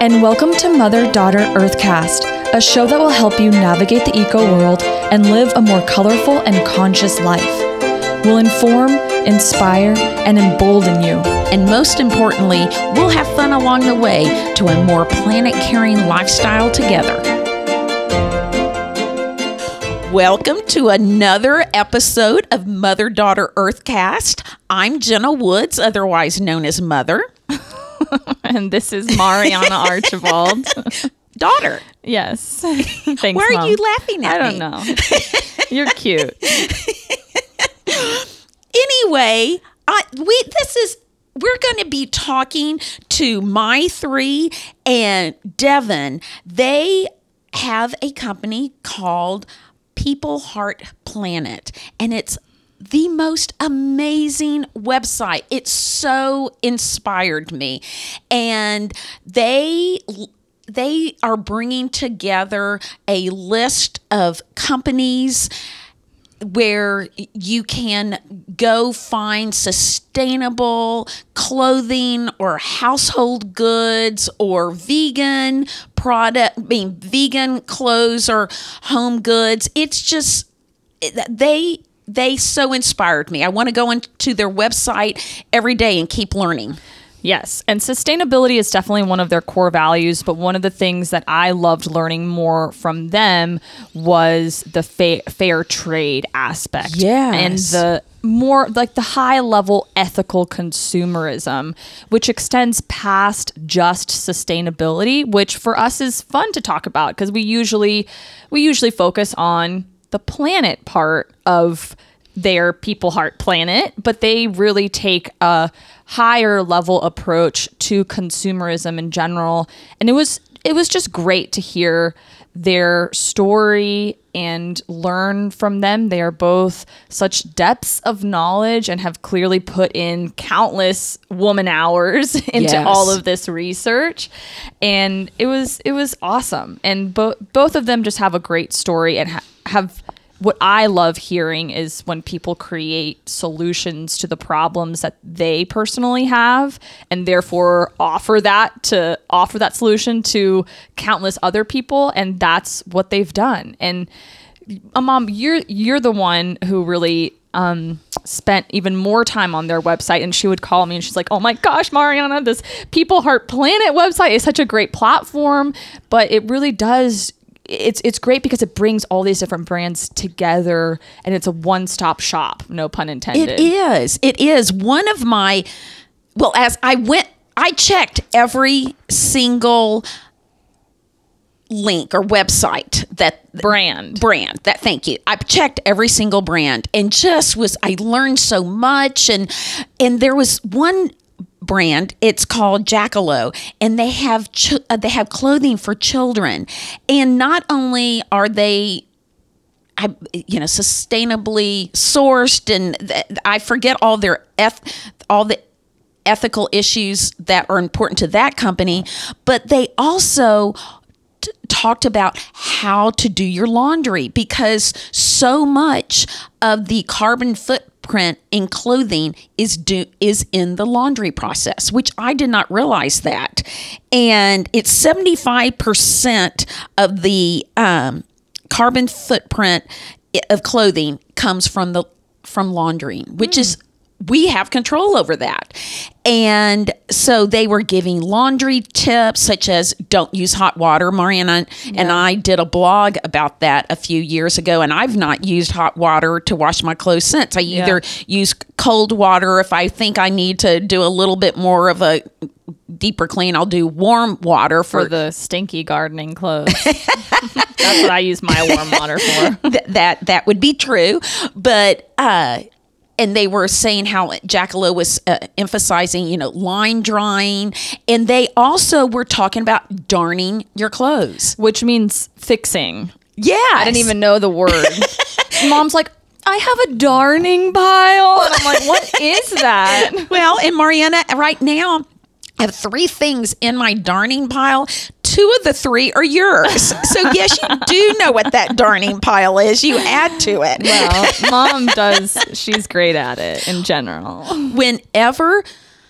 and welcome to Mother-Daughter Earthcast, a show that will help you navigate the eco-world and live a more colorful and conscious life. We'll inform, inspire, and embolden you. And most importantly, we'll have fun along the way to a more planet-caring lifestyle together. Welcome to another episode of Mother-Daughter Earthcast. I'm Jenna Woods, otherwise known as Mother. And this is Mariana Archibald. Daughter. Yes. Thanks, Why are Mom. you laughing at me? I don't know. You're cute. Anyway, we're going to be talking to My Three and Devin. They have a company called People Heart Planet, and it's the most amazing website. It so inspired me. And they are bringing together a list of companies where you can go find sustainable clothing or household goods or vegan vegan clothes or home goods. It's just, they so inspired me. I want to go into their website every day and keep learning. Yes, and sustainability is definitely one of their core values, but one of the things that I loved learning more from them was the fair trade aspect. Yes. And the more like the high level ethical consumerism, which extends past just sustainability, which for us is fun to talk about because we usually focus on the planet part of their People Heart Planet, but they really take a higher level approach to consumerism in general. And it was just great to hear their story and learn from them. They are both such depths of knowledge and have clearly put in countless woman hours into all of this research. And it was awesome. And both of them just have a great story and have what I love hearing is when people create solutions to the problems that they personally have and therefore offer that solution to countless other people. And that's what they've done. And Mom, you're the one who really spent even more time on their website, and she would call me and she's like, oh my gosh, Mariana, this People Heart Planet website is such a great platform, but it really does. It's great because it brings all these different brands together and it's a one-stop shop, no pun intended. It is. One of my, as I checked every single link or website thank you. I checked every single brand and I learned so much. And there was one brand, it's called Jackalow, and they have clothing for children. And not only are they sustainably sourced, and I forget all the ethical issues that are important to that company, but they also talked about how to do your laundry, because so much of the carbon footprint in clothing is in the laundry process, which I did not realize that. And it's 75% of the carbon footprint of clothing comes from laundering, which is, we have control over that. And so they were giving laundry tips such as don't use hot water. Mariana and I did a blog about that a few years ago, and I've not used hot water to wash my clothes since. I either use cold water. If I think I need to do a little bit more of a deeper clean, I'll do warm water for the stinky gardening clothes. That's what I use my warm water for. That would be true. But and they were saying how Jackalow was emphasizing, line drying. And they also were talking about darning your clothes. Which means fixing. Yeah. I didn't even know the word. Mom's like, I have a darning pile. And I'm like, what is that? Well, and Mariana, right now, I have 3 things in my darning pile. 2 of the 3 are yours. So yes, you do know what that darning pile is. You add to it. Well, Mom does. She's great at it in general. Whenever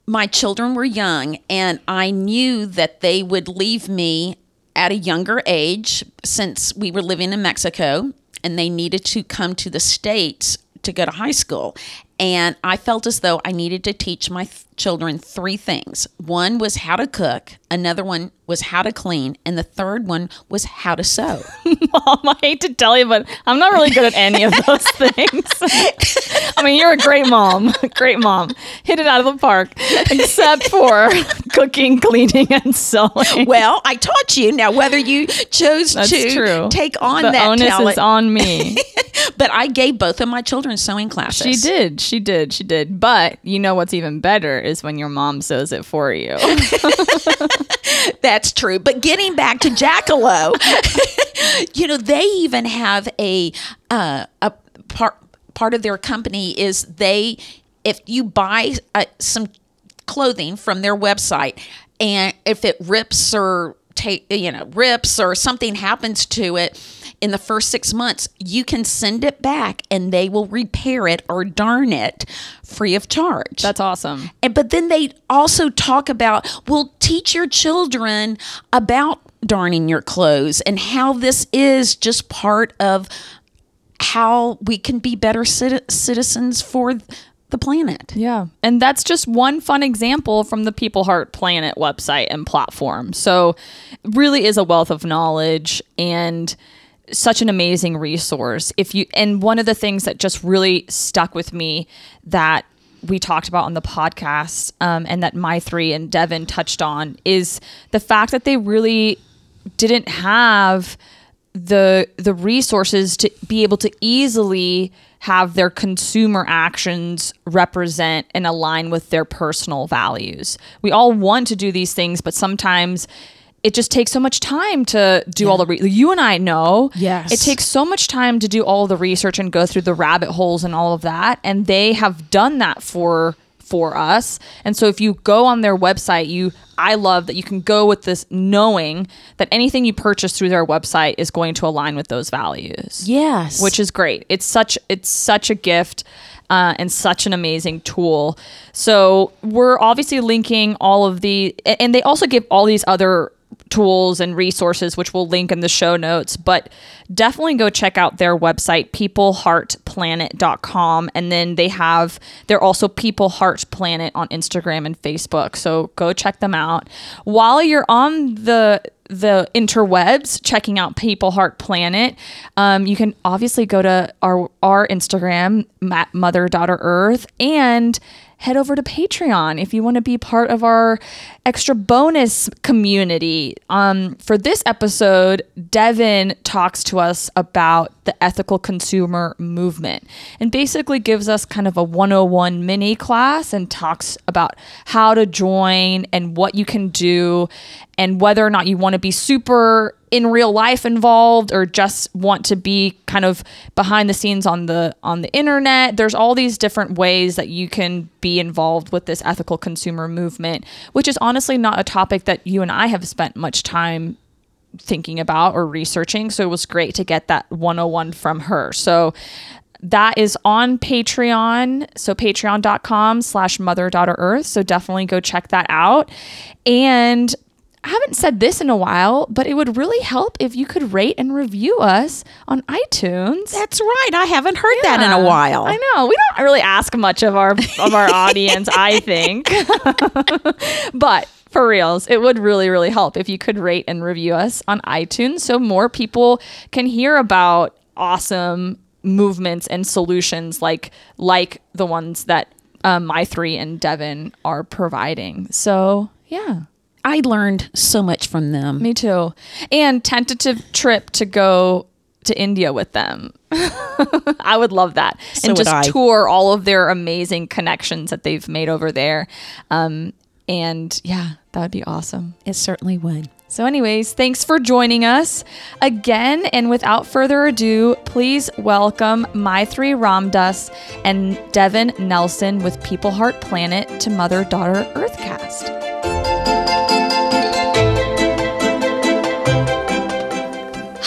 my children were young, and I knew that they would leave me at a younger age since we were living in Mexico, and they needed to come to the States to go to high school. And I felt as though I needed to teach my children 3 things. One was how to cook, another one was how to clean, and the third one was how to sew. Mom, I hate to tell you, but I'm not really good at any of those things. I mean, you're a great mom. Great mom. Hit it out of the park, except for cooking, cleaning, and sewing. Well, I taught you. Now, whether you chose That's to true. take on The that onus talent, is on me. but I gave both of my children sewing classes. She did. But you know what's even better is when your mom sews it for you. That's true. But getting back to Jackalow, they even have a part of their company is if you buy some clothing from their website, and if it rips or something happens to it in the first 6 months, you can send it back and they will repair it or darn it free of charge. That's awesome. But then they also talk about, teach your children about darning your clothes and how this is just part of how we can be better citizens for the planet. Yeah. And that's just one fun example from the People Heart Planet website and platform. So it really is a wealth of knowledge and such an amazing resource. And one of the things that just really stuck with me that we talked about on the podcast, and that My3 and Devin touched on, is the fact that they really didn't have the resources to be able to easily have their consumer actions represent and align with their personal values. We all want to do these things, but sometimes it just takes so much time to do all the you and I know. Yes. It takes so much time to do all the research and go through the rabbit holes and all of that. And they have done that for us. And so if you go on their website, I love that you can go with this knowing that anything you purchase through their website is going to align with those values. Yes. Which is great. It's such a gift. And such an amazing tool. So we're obviously linking all of and they also give all these other tools and resources, which we'll link in the show notes, but definitely go check out their website, peopleheartplanet.com. And then they're also People Heart Planet on Instagram and Facebook. So go check them out. While you're on the interwebs checking out People Heart Planet, you can obviously go to our Instagram, Mother Daughter Earth, and head over to Patreon if you want to be part of our extra bonus community. For this episode, Devin talks to us about the ethical consumer movement and basically gives us kind of a 101 mini class and talks about how to join and what you can do and whether or not you want to be super in real life involved or just want to be kind of behind the scenes on the internet. There's all these different ways that you can be involved with this ethical consumer movement, which is honestly not a topic that you and I have spent much time thinking about or researching. So it was great to get that 101 from her. So that is on Patreon. So patreon.com/motherdaughter-earth. So definitely go check that out. And I haven't said this in a while, but it would really help if you could rate and review us on iTunes. That's right. I haven't heard that in a while. I know. We don't really ask much of our audience, I think. But for reals, it would really, really help if you could rate and review us on iTunes so more people can hear about awesome movements and solutions like the ones that My3 and Devin are providing. So, yeah. I learned so much from them. Me too. And tentative trip to go to India with them. I would love that. So and would just I. tour all of their amazing connections that they've made over there. And yeah, that would be awesome. It certainly would. So anyways, thanks for joining us again. And without further ado, please welcome My3 Ramdas and Devin Nelson with People Heart Planet to Mother Daughter Earthcast.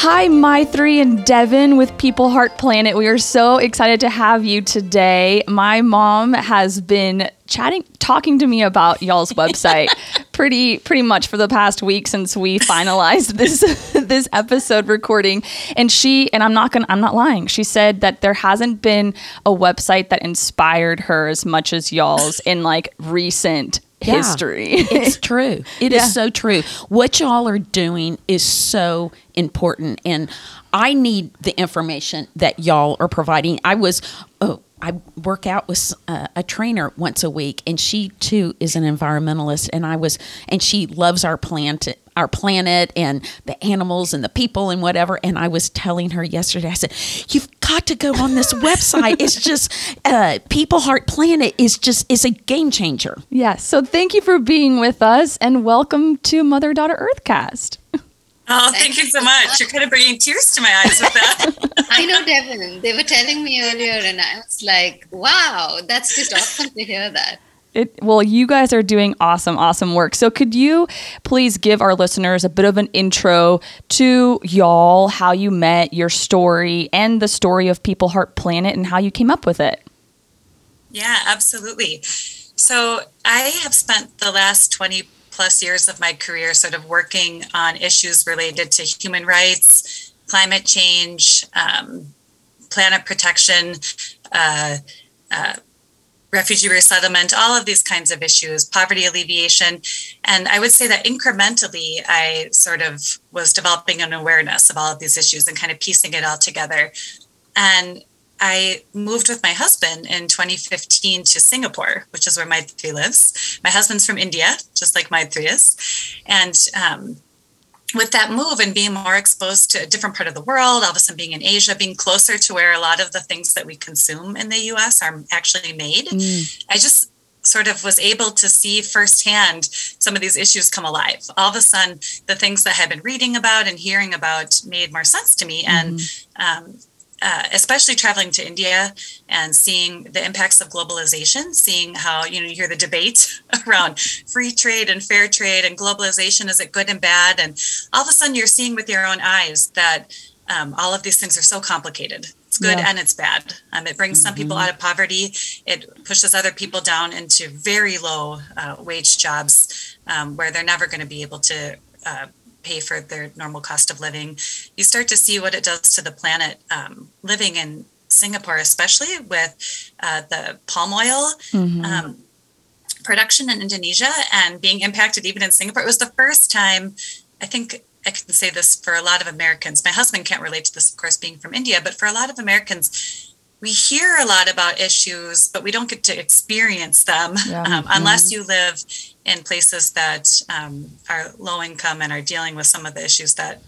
Hi, Maitri and Devin with People Heart Planet. We are so excited to have you today. My mom has been talking to me about y'all's website pretty much for the past week since we finalized this episode recording. And I'm not lying. She said that there hasn't been a website that inspired her as much as y'all's in like recent history. It's true. It is so true. What y'all are doing is so important, and I need the information that y'all are providing. I work out with a trainer once a week, and she too is an environmentalist, and she loves our planet and the animals and the people and whatever. And I was telling her yesterday, I said, you've got to go on this website. It's just People Heart Planet is a game changer. Yeah. So thank you for being with us, and welcome to Mother Daughter Earthcast. Oh, thank you so much. You're kind of bringing tears to my eyes with that. I know, Devin. They were telling me earlier, and I was like, wow, that's just awesome to hear that. Well, you guys are doing awesome work. So could you please give our listeners a bit of an intro to y'all, how you met, your story, and the story of People Heart Planet and how you came up with it? Yeah, absolutely. So I have spent the last 20 plus years of my career sort of working on issues related to human rights, climate change, planet protection, refugee resettlement, all of these kinds of issues, poverty alleviation. And I would say that incrementally, I sort of was developing an awareness of all of these issues and kind of piecing it all together. And I moved with my husband in 2015 to Singapore, which is where Maitri lives. My husband's from India, just like Maitri is. And with that move and being more exposed to a different part of the world, all of a sudden being in Asia, being closer to where a lot of the things that we consume in the US are actually made, I just sort of was able to see firsthand some of these issues come alive. All of a sudden, the things that I had been reading about and hearing about made more sense to me. And especially traveling to India and seeing the impacts of globalization, seeing how, you hear the debate around free trade and fair trade and globalization, is it good and bad? And all of a sudden you're seeing with your own eyes that all of these things are so complicated. It's good and it's bad. It brings some people out of poverty. It pushes other people down into very low wage jobs where they're never going to be able to pay for their normal cost of living. You start to see what it does to the planet. Living in Singapore, especially with the palm oil production in Indonesia and being impacted even in Singapore. It was the first time, I think I can say this for a lot of Americans. My husband can't relate to this, of course, being from India, but for a lot of Americans, we hear a lot about issues, but we don't get to experience them unless you live in places that are low income and are dealing with some of the issues that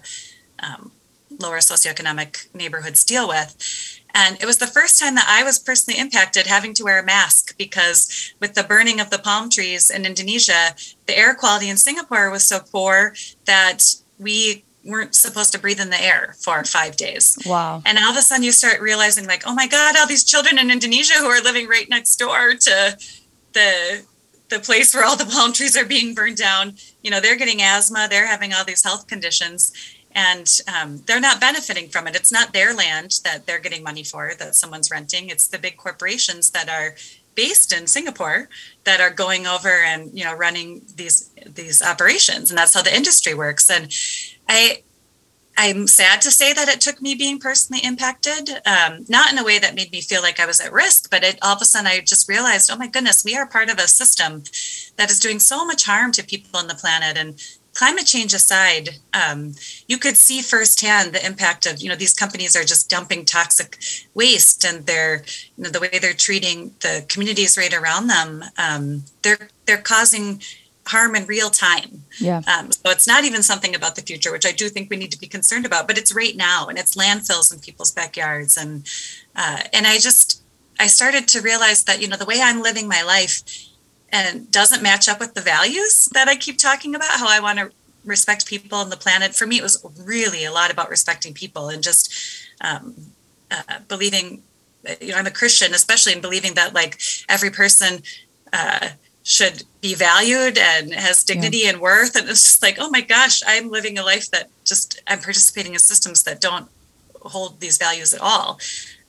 lower socioeconomic neighborhoods deal with. And it was the first time that I was personally impacted having to wear a mask, because with the burning of the palm trees in Indonesia, the air quality in Singapore was so poor that we weren't supposed to breathe in the air for 5 days. Wow. And all of a sudden you start realizing, like, oh my God, all these children in Indonesia who are living right next door to the place where all the palm trees are being burned down, they're getting asthma, they're having all these health conditions, and they're not benefiting from it. It's not their land that they're getting money for, that someone's renting. It's the big corporations that are based in Singapore that are going over and, running these operations. And that's how the industry works. And I'm sad to say that it took me being personally impacted, not in a way that made me feel like I was at risk, but all of a sudden I just realized, oh my goodness, we are part of a system that is doing so much harm to people on the planet. And climate change aside, you could see firsthand the impact of, these companies are just dumping toxic waste, and they're, the way they're treating the communities right around them, they're causing harm in real time. Yeah. So it's not even something about the future, which I do think we need to be concerned about, but it's right now, and it's landfills in people's backyards. And I started to realize that, the way I'm living my life and doesn't match up with the values that I keep talking about, how I want to respect people and the planet. For me, it was really a lot about respecting people and just believing, I'm a Christian, especially in believing that like every person should be valued and has dignity and worth. And it's just like, oh my gosh, I'm living a life that just I'm participating in systems that don't hold these values at all.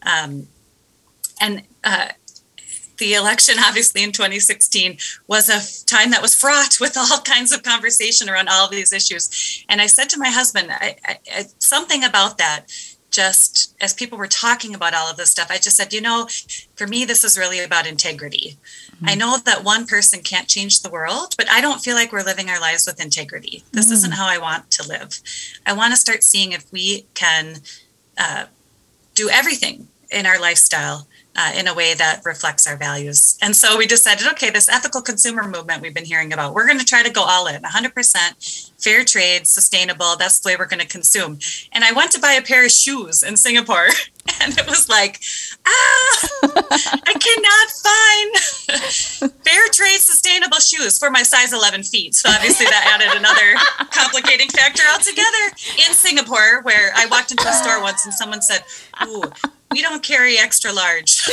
And the election, obviously, in 2016 was a time that was fraught with all kinds of conversation around all of these issues. And I said to my husband, something about that, just as people were talking about all of this stuff, I just said, for me, this is really about integrity. I know that one person can't change the world, but I don't feel like we're living our lives with integrity. This isn't how I want to live. I want to start seeing if we can do everything in our lifestyle in a way that reflects our values. And so we decided, okay, this ethical consumer movement we've been hearing about, we're going to try to go all in, 100% fair trade, sustainable. That's the way we're going to consume. And I went to buy a pair of shoes in Singapore, and it was like, I cannot find fair trade, sustainable shoes for my size 11 feet. So obviously that added another complicating factor altogether in Singapore, where I walked into a store once and someone said, ooh, we don't carry extra large. So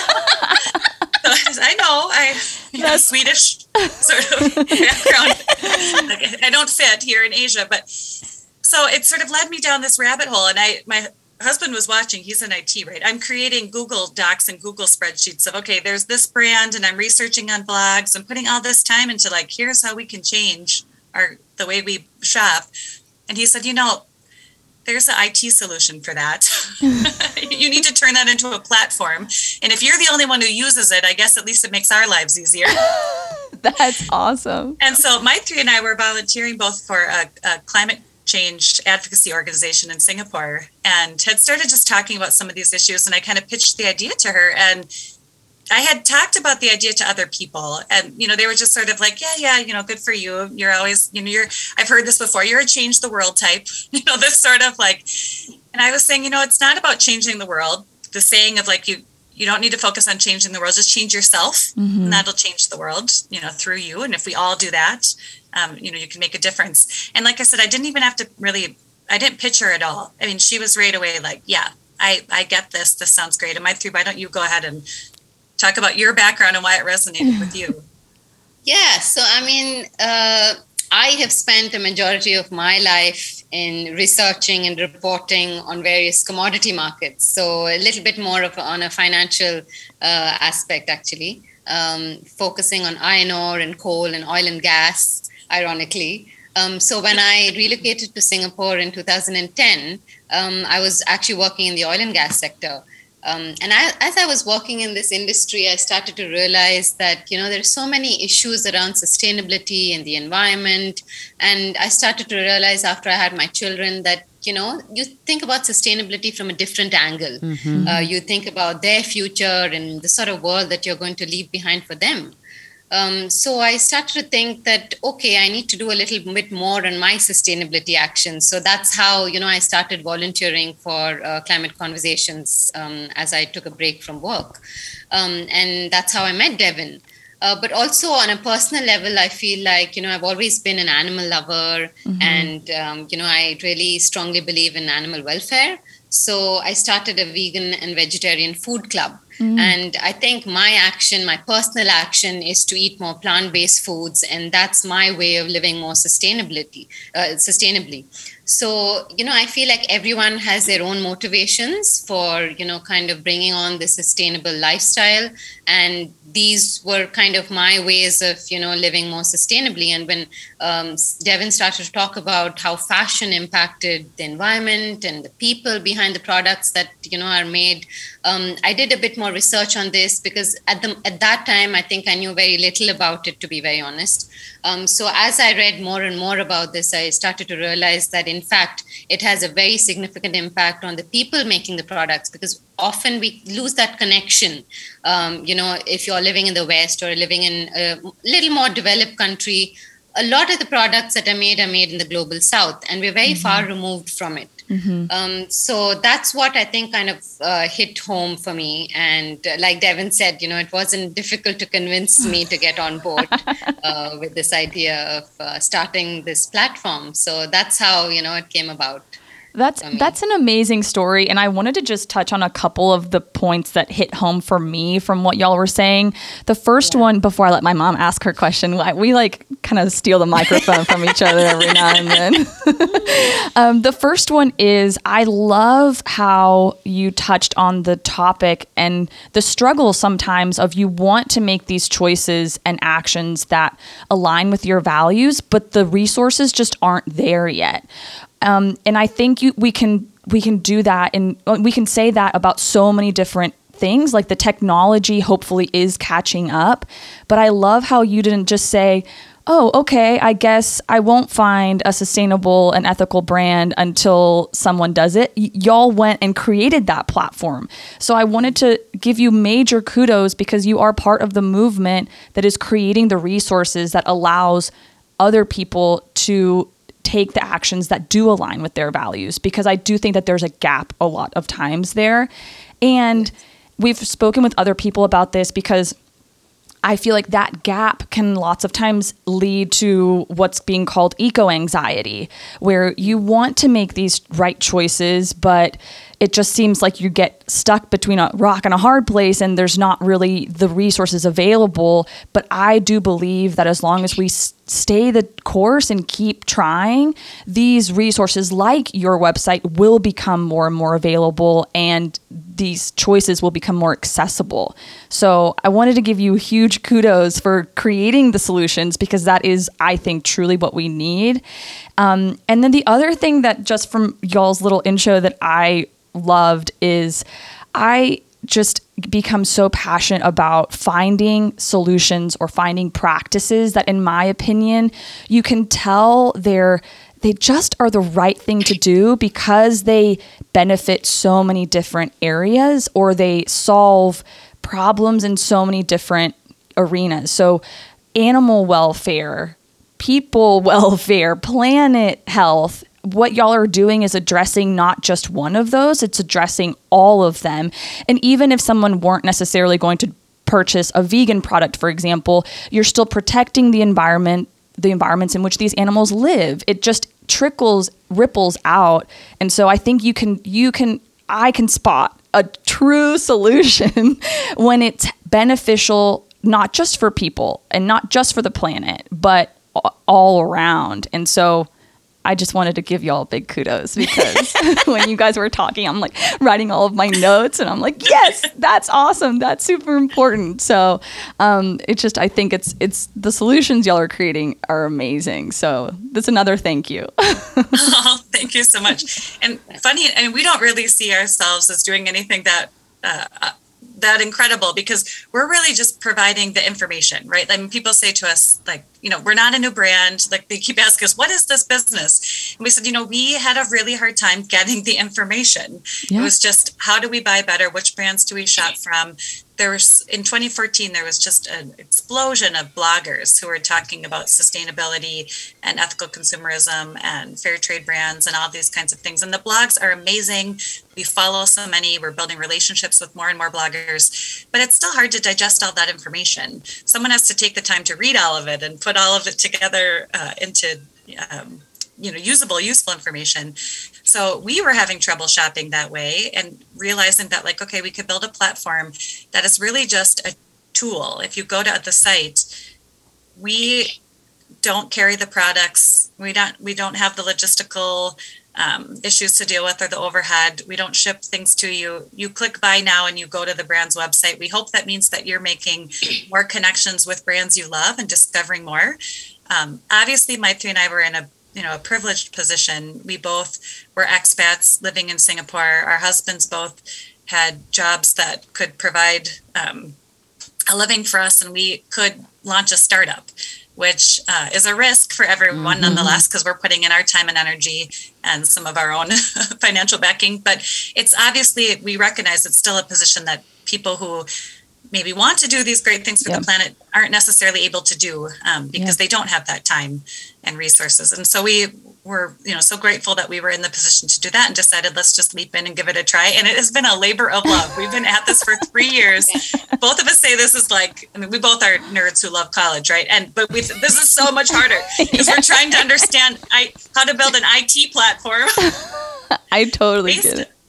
I know, Swedish sort of background. I don't fit here in Asia, but so it sort of led me down this rabbit hole. And my husband was watching. He's in IT, right? I'm creating Google Docs and Google spreadsheets of, okay, there's this brand, and I'm researching on blogs. I'm putting all this time into here's how we can change the way we shop. And he said, there's an IT solution for that. You need to turn that into a platform. And if you're the only one who uses it, I guess at least it makes our lives easier. That's awesome. And so Maitri and I were volunteering both for a climate change advocacy organization in Singapore, and had started just talking about some of these issues. And I kind of pitched the idea to her, and I had talked about the idea to other people, and, they were just sort of like, yeah, good for you. You're always, I've heard this before. You're a change the world type, this sort of and I was saying, it's not about changing the world. The saying of you don't need to focus on changing the world, just change yourself, and that'll change the world, through you. And if we all do that, you can make a difference. And like I said, I didn't even have to I didn't pitch her at all. I mean, she was right away yeah, I get this. This sounds great. And Maitri, why don't you go ahead and talk about your background and why it resonated with you? Yeah, so I have spent a majority of my life in researching and reporting on various commodity markets. So a little bit more on a financial aspect, actually, focusing on iron ore and coal and oil and gas, ironically. So when I relocated to Singapore in 2010, I was actually working in the oil and gas sector. As I was working in this industry, I started to realize that, there are so many issues around sustainability and the environment. And I started to realize after I had my children that, you think about sustainability from a different angle. You think about their future and the sort of world that you're going to leave behind for them. So I started to think that, okay, I need to do a little bit more on my sustainability actions. So that's how, I started volunteering for climate conversations as I took a break from work. And that's how I met Devin. But also on a personal level, I feel like, I've always been an animal lover, and, I really strongly believe in animal welfare. So I started a vegan and vegetarian food club. And I think my personal action is to eat more plant-based foods. And that's my way of living more sustainably. So, I feel like everyone has their own motivations for, kind of bringing on the sustainable lifestyle. And these were kind of my ways of, living more sustainably. And when Devin started to talk about how fashion impacted the environment and the people behind the products that, are made, I did a bit more research on this because at that time, I think I knew very little about it, to be very honest. So as I read more and more about this, I started to realize that, in fact, it has a very significant impact on the people making the products, because often we lose that connection. If you're living in the West or living in a little more developed country, a lot of the products that are made in the global South, and we're very far removed from it. So that's what I think kind of hit home for me. And like Devin said, it wasn't difficult to convince me to get on board with this idea of starting this platform. So that's how, it came about. That's an amazing story. And I wanted to just touch on a couple of the points that hit home for me from what y'all were saying. The first one, before I let my mom ask her question, we kind of steal the microphone from each other every now and then. The first one is, I love how you touched on the topic and the struggle sometimes of you want to make these choices and actions that align with your values, but the resources just aren't there yet. And I think we can do that, and we can say that about so many different things. Like the technology hopefully is catching up, but I love how you didn't just say, oh, okay, I guess I won't find a sustainable and ethical brand until someone does it. Y'all went and created that platform. So I wanted to give you major kudos because you are part of the movement that is creating the resources that allows other people to take the actions that do align with their values, because I do think that there's a gap a lot of times there. And we've spoken with other people about this because I feel like that gap can lots of times lead to what's being called eco-anxiety, where you want to make these right choices, but it just seems like you get stuck between a rock and a hard place and there's not really the resources available. But I do believe that as long as we stay the course and keep trying, these resources like your website will become more and more available, and these choices will become more accessible. So I wanted to give you huge kudos for creating the solutions, because that is, I think, truly what we need. And then the other thing that just from y'all's little intro that I loved is I just become so passionate about finding solutions or finding practices that, in my opinion, you can tell they just are the right thing to do because they benefit so many different areas, or they solve problems in so many different arenas. So animal welfare, people welfare, planet health. What y'all are doing is addressing not just one of those, it's addressing all of them. And even if someone weren't necessarily going to purchase a vegan product, for example, you're still protecting the environments in which these animals live. It just ripples out. And so I think I can spot a true solution when it's beneficial, not just for people and not just for the planet, but all around. And so I just wanted to give y'all big kudos, because when you guys were talking, I'm like writing all of my notes and I'm like, yes, that's awesome. That's super important. So I think it's the solutions y'all are creating are amazing. So that's another thank you. Oh, thank you so much. And funny, and we don't really see ourselves as doing anything that incredible, because we're really just providing the information, right? I mean, people say to us, like, we're not a new brand. Like, they keep asking us, what is this business? And we said, we had a really hard time getting the information. Yeah. It was just, how do we buy better? Which brands do we shop from? In 2014, there was just an explosion of bloggers who were talking about sustainability and ethical consumerism and fair trade brands and all these kinds of things. And the blogs are amazing. We follow so many. We're building relationships with more and more bloggers, but it's still hard to digest all that information. Someone has to take the time to read all of it and put all of it together into useful information. So we were having trouble shopping that way and realizing that, like, okay, we could build a platform that is really just a tool. If you go to the site, we don't carry the products. We don't have the logistical issues to deal with, or the overhead. We don't ship things to you. You click buy now and you go to the brand's website. We hope that means that you're making more connections with brands you love and discovering more. Obviously, Maitri and I were in a privileged position. We both were expats living in Singapore. Our husbands both had jobs that could provide a living for us, and we could launch a startup, which is a risk for everyone nonetheless, because we're putting in our time and energy and some of our own financial backing. But it's obviously, we recognize it's still a position that people who maybe want to do these great things for the planet aren't necessarily able to do because they don't have that time and resources. And so we were, so grateful that we were in the position to do that and decided, let's just leap in and give it a try. And it has been a labor of love. We've been at this for 3 years. Both of us say this is like, we both are nerds who love college, right? But this is so much harder because we're trying to understand how to build an IT platform. I totally get it.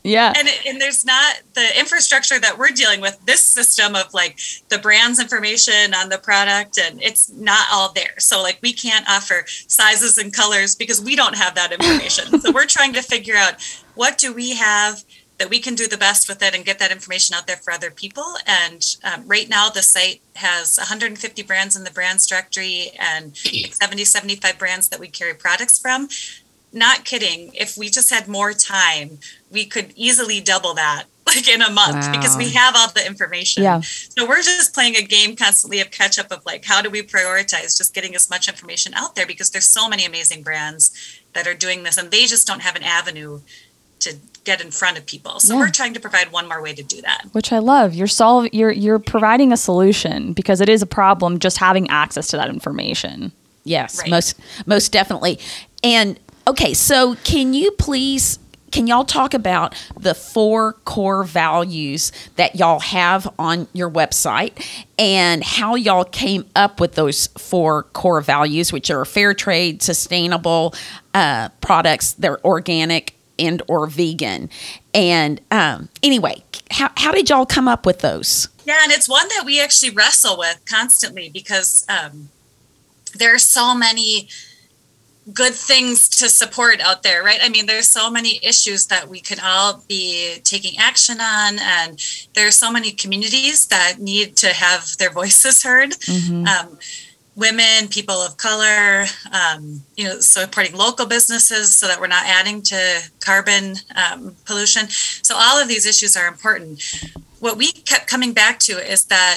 Yeah. And there's not the infrastructure that we're dealing with, this system of like the brand's information on the product, and it's not all there. So like we can't offer sizes and colors because we don't have that information. So we're trying to figure out what do we have that we can do the best with it and get that information out there for other people. And right now the site has 150 brands in the brands directory and 75 brands that we carry products from. Not kidding. If we just had more time, we could easily double that like in a month because we have all the information. Yeah. So we're just playing a game constantly of catch up of like, how do we prioritize just getting as much information out there, because there's so many amazing brands that are doing this and they just don't have an avenue to get in front of people. So we're trying to provide one more way to do that. Which I love. You're providing a solution because it is a problem just having access to that information. Yes, Right. most definitely. And okay, so can y'all talk about the 4 core values that y'all have on your website and how y'all came up with those 4 core values, which are fair trade, sustainable products, they're organic and or vegan. And anyway, how did y'all come up with those? Yeah, and it's one that we actually wrestle with constantly because there are so many good things to support out there, right? I mean, there's so many issues that we could all be taking action on, and there are so many communities that need to have their voices heard. Women, people of color, supporting local businesses so that we're not adding to carbon pollution. So all of these issues are important. What we kept coming back to is that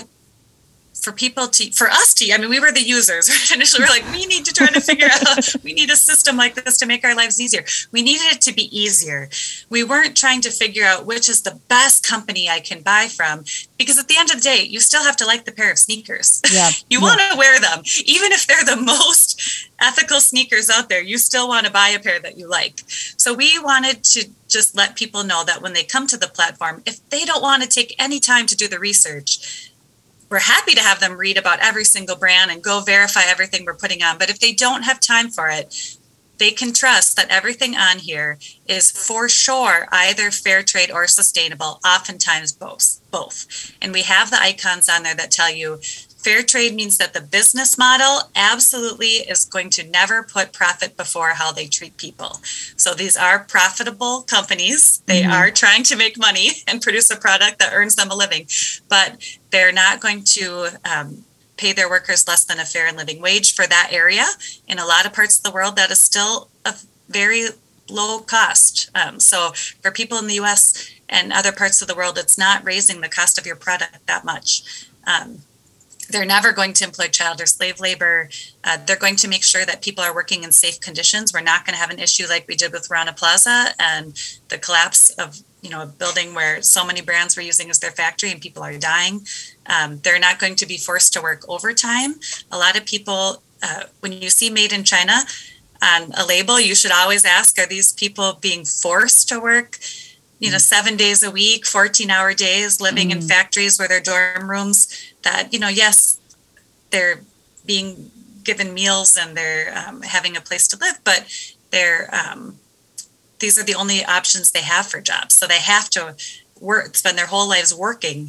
we were the users. Initially, we're like, we need to try to figure out, we need a system like this to make our lives easier. We needed it to be easier. We weren't trying to figure out which is the best company I can buy from, because at the end of the day, you still have to like the pair of sneakers. Yeah. You want to wear them. Even if they're the most ethical sneakers out there, you still want to buy a pair that you like. So we wanted to just let people know that when they come to the platform, if they don't want to take any time to do the research, we're happy to have them read about every single brand and go verify everything we're putting on. But if they don't have time for it, they can trust that everything on here is for sure either fair trade or sustainable, oftentimes both. And we have the icons on there that tell you fair trade means that the business model absolutely is going to never put profit before how they treat people. So these are profitable companies. They are trying to make money and produce a product that earns them a living, but they're not going to pay their workers less than a fair and living wage for that area. In a lot of parts of the world, that is still a very low cost. So for people in the US and other parts of the world, it's not raising the cost of your product that much. They're never going to employ child or slave labor. They're going to make sure that people are working in safe conditions. We're not going to have an issue like we did with Rana Plaza and the collapse of a building where so many brands were using as their factory and people are dying. They're not going to be forced to work overtime. A lot of people, when you see Made in China on a label, you should always ask, are these people being forced to work 7 days a week, 14-hour days, living in factories where they're dorm rooms that, yes, they're being given meals and they're having a place to live, but they're these are the only options they have for jobs. So they have to spend their whole lives working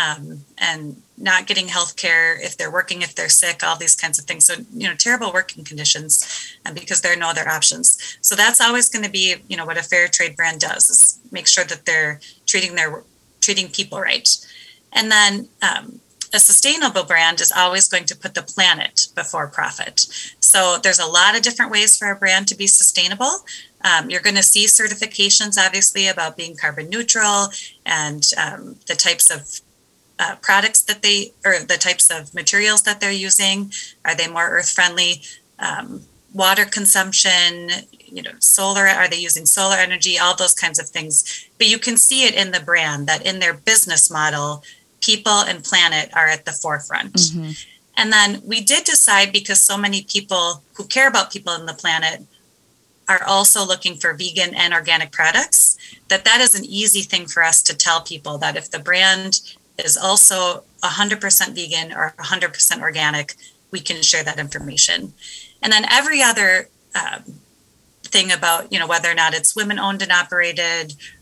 and not getting health care if they're working, if they're sick, all these kinds of things. So, terrible working conditions because there are no other options. So that's always going to be, what a fair trade brand does is make sure that they're treating people right. And then a sustainable brand is always going to put the planet before profit. So there's a lot of different ways for a brand to be sustainable. You're going to see certifications, obviously, about being carbon neutral and the types of products that the types of materials that they're using. Are they more earth friendly? Water consumption, solar, are they using solar energy? All those kinds of things. But you can see it in the brand that in their business model, people and planet are at the forefront. And then we did decide, because so many people who care about people and the planet are also looking for vegan and organic products, that is an easy thing for us to tell people, that if the brand is also 100% vegan or 100% organic, we can share that information. And then every other thing about, whether or not it's women owned and operated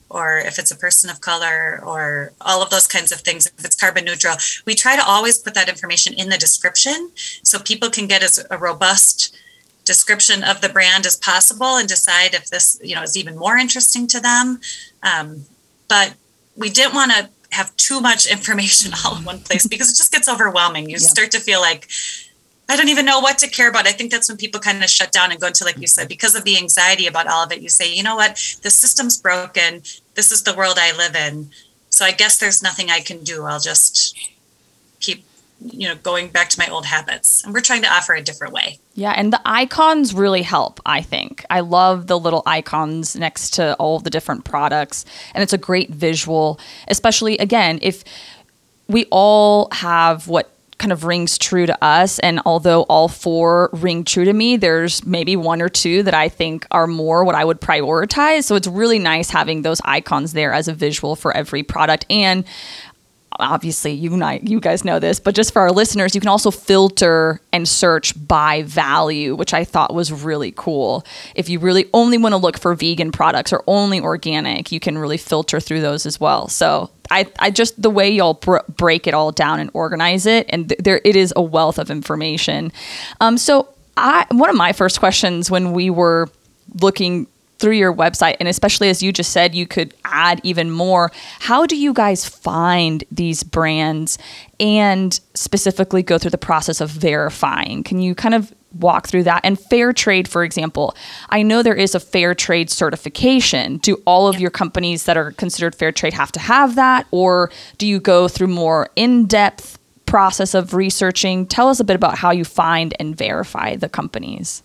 or if it's a person of color, or all of those kinds of things, if it's carbon neutral. We try to always put that information in the description so people can get as a robust description of the brand as possible and decide if this, is even more interesting to them. But we didn't want to have too much information all in one place because it just gets overwhelming. You start to feel like, I don't even know what to care about. I think that's when people kind of shut down and go into, like you said, because of the anxiety about all of it, you say, you know what, the system's broken. This is the world I live in. So I guess there's nothing I can do. I'll just keep, going back to my old habits. And we're trying to offer a different way. Yeah, and the icons really help, I think. I love the little icons next to all the different products. And it's a great visual, especially, again, if we all have what kind of rings true to us. And although all 4 ring true to me, there's maybe 1 or 2 that I think are more what I would prioritize. So it's really nice having those icons there as a visual for every product. And obviously, you guys know this, but just for our listeners, you can also filter and search by value, which I thought was really cool. If you really only want to look for vegan products or only organic, you can really filter through those as well. So I just, the way y'all break it all down and organize it, and it is a wealth of information. So one of my first questions when we were looking through your website, and especially as you just said, you could add even more. How do you guys find these brands and specifically go through the process of verifying? Can you kind of walk through that? And fair trade, for example, I know there is a fair trade certification. Do all of your companies that are considered fair trade have to have that? Or do you go through more in-depth process of researching? Tell us a bit about how you find and verify the companies.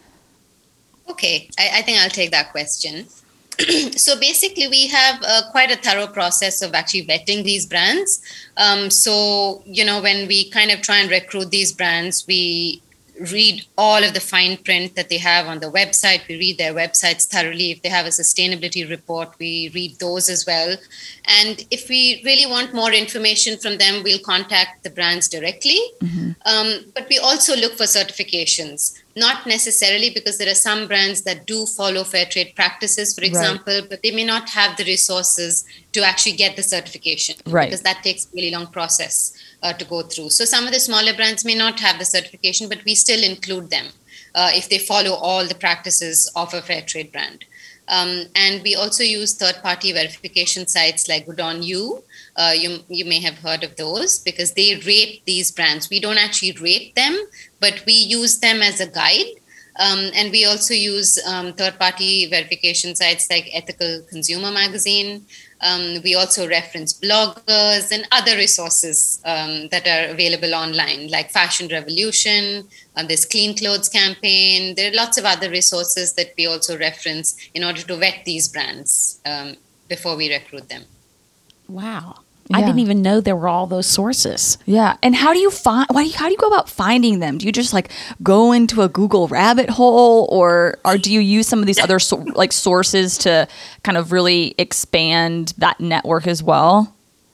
Okay, I think I'll take that question. So basically, we have quite a thorough process of actually vetting these brands. So, when we kind of try and recruit these brands, we read all of the fine print that they have on the website. We read their websites thoroughly. If they have a sustainability report, we read those as well. And if we really want more information from them, we'll contact the brands directly. Mm-hmm. But we also look for certifications, not necessarily because there are some brands that do follow fair trade practices, for example, but they may not have the resources to actually get the certification, because that takes a really long process to go through. So some of the smaller brands may not have the certification, but we still include them if they follow all the practices of a fair trade brand. And we also use third-party verification sites like Good On You. You may have heard of those because they rate these brands. We don't actually rate them, but we use them as a guide. And we also use third-party verification sites like Ethical Consumer Magazine. We also reference bloggers and other resources that are available online, like Fashion Revolution, this Clean Clothes campaign. There are lots of other resources that we also reference in order to vet these brands before we recruit them. Wow. Yeah. I didn't even know there were all those sources. Yeah. And how do you how do you go about finding them? Do you just go into a Google rabbit hole or do you use some of these other sources to kind of really expand that network as well?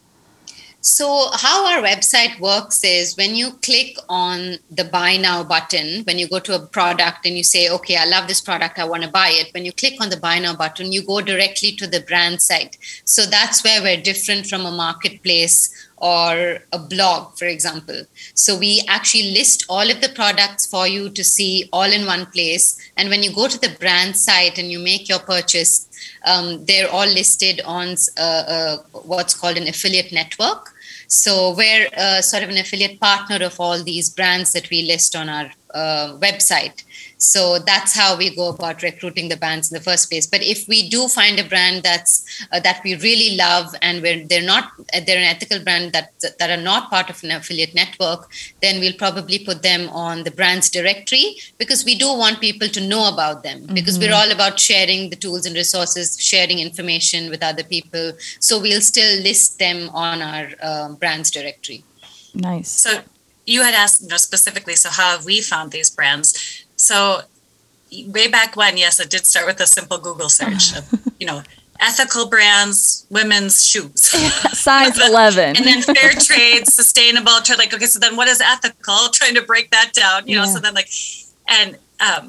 So how our website works is when you click on the buy now button, when you go to a product and you say, okay, I love this product, I want to buy it. When you click on the buy now button, you go directly to the brand site. So that's where we're different from a marketplace or a blog, for example. So we actually list all of the products for you to see all in one place. And when you go to the brand site and you make your purchase, they're all listed on what's called an affiliate network. So we're sort of an affiliate partner of all these brands that we list on our website. So that's how we go about recruiting the brands in the first place. But if we do find a brand that we really love and they're an ethical brand that are not part of an affiliate network, then we'll probably put them on the brands directory because we do want people to know about them because we're all about sharing the tools and resources, sharing information with other people. So we'll still list them on our brands directory. Nice. So you had asked specifically, so how have we found these brands? So way back when, yes, it did start with a simple Google search of, ethical brands, women's shoes. Size 11. And then fair trade, sustainable, okay, so then what is ethical? Trying to break that down, so then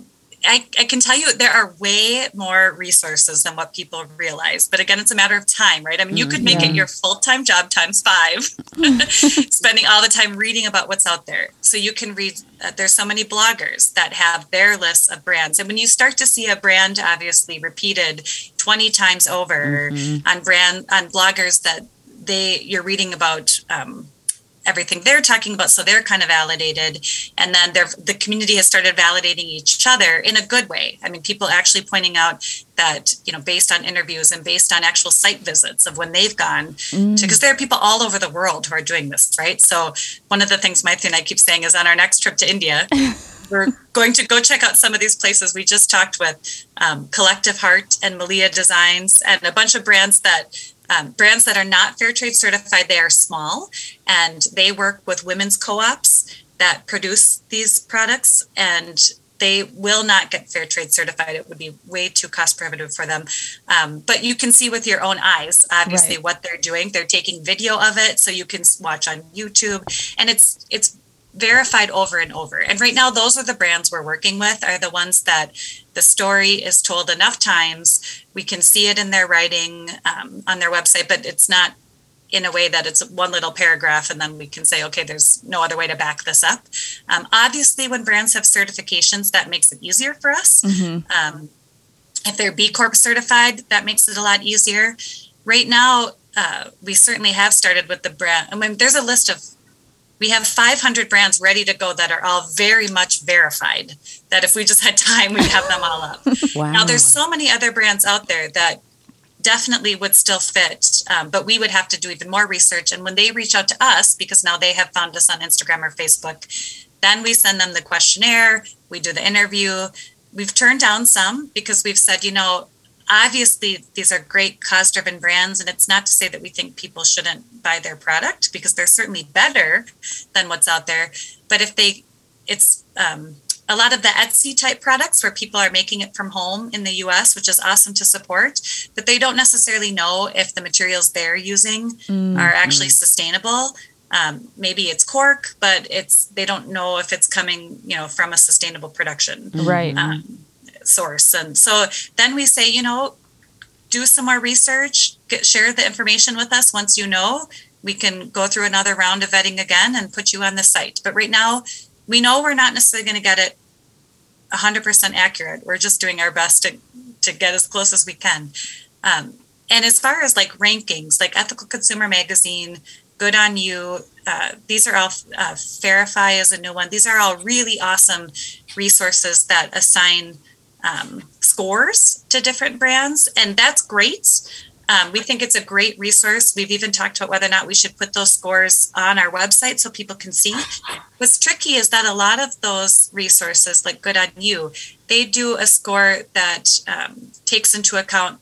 I can tell you there are way more resources than what people realize. But again, it's a matter of time, right? I mean, you could make it your full-time job times 5, spending all the time reading about what's out there. So you can read, there's so many bloggers that have their lists of brands. And when you start to see a brand obviously repeated 20 times over on bloggers that you're reading about, everything they're talking about, so they're kind of validated, and then the community has started validating each other in a good way. I mean, people actually pointing out that, based on interviews and based on actual site visits of when they've gone, because there are people all over the world who are doing this, right? So one of the things Maitri and I keep saying is on our next trip to India, we're going to go check out some of these places. We just talked with Collective Heart and Malia Designs and a bunch of brands that are not fair trade certified. They are small, and they work with women's co-ops that produce these products, and they will not get fair trade certified. It would be way too cost prohibitive for them. But you can see with your own eyes, obviously, what they're doing. They're taking video of it, so you can watch on YouTube, and it's verified over and over. And right now, those are the brands we're working with, are the ones that the story is told enough times. We can see it in their writing on their website, but it's not in a way that it's one little paragraph and then we can say, okay, there's no other way to back this up. Obviously, when brands have certifications, that makes it easier for us. If they're B Corp certified, that makes it a lot easier. Right now, we certainly have started with the brand. I mean, there's a list of, we have 500 brands ready to go that are all very much verified, that if we just had time, we'd have them all up. Wow. Now, there's so many other brands out there that definitely would still fit, but we would have to do even more research. And when they reach out to us, because now they have found us on Instagram or Facebook, then we send them the questionnaire, we do the interview. We've turned down some because we've said, obviously, these are great cause-driven brands, and it's not to say that we think people shouldn't buy their product, because they're certainly better than what's out there. But if it's a lot of the Etsy type products where people are making it from home in the US, which is awesome to support, but they don't necessarily know if the materials they're using are actually sustainable. Maybe it's cork, but they don't know if it's coming, from a sustainable production. Right. Source. And so then we say, do some more research, share the information with us. Once we can go through another round of vetting again and put you on the site. But right now, we know we're not necessarily going to get it 100% accurate. We're just doing our best to get as close as we can. And as far as like rankings, like Ethical Consumer Magazine, Good on You, these are all, Verify is a new one. These are all really awesome resources that assign scores to different brands, and that's great. We think it's a great resource. We've even talked about whether or not we should put those scores on our website so people can see. What's tricky is that a lot of those resources, like Good on You, they do a score that takes into account